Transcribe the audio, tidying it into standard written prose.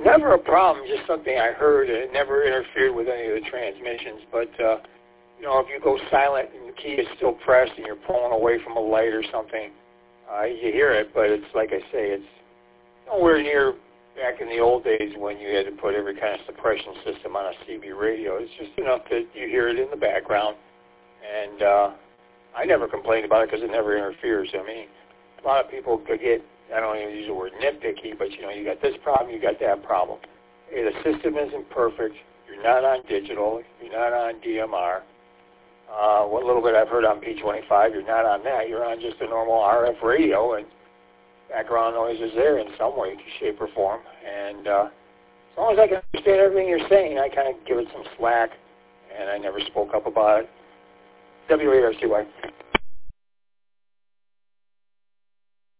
Never a problem, just something I heard. It never interfered with any of the transmissions. But, you know, if you go silent and the key is still pressed and you're pulling away from a light or something, you hear it. But it's like I say, it's nowhere near back in the old days when you had to put every kind of suppression system on a CB radio. It's just enough that you hear it in the background. And I never complained about it because it never interferes. I mean, a lot of people could get, I don't even use the word nitpicky, but, you know, you got this problem, you got that problem. Hey, the system isn't perfect. You're not on digital. You're not on DMR. What little bit I've heard on P25, you're not on that. You're on just a normal RF radio, and background noise is there in some way, shape, or form. And as long as I can understand everything you're saying, I kind of give it some slack, and I never spoke up about it. WARCY.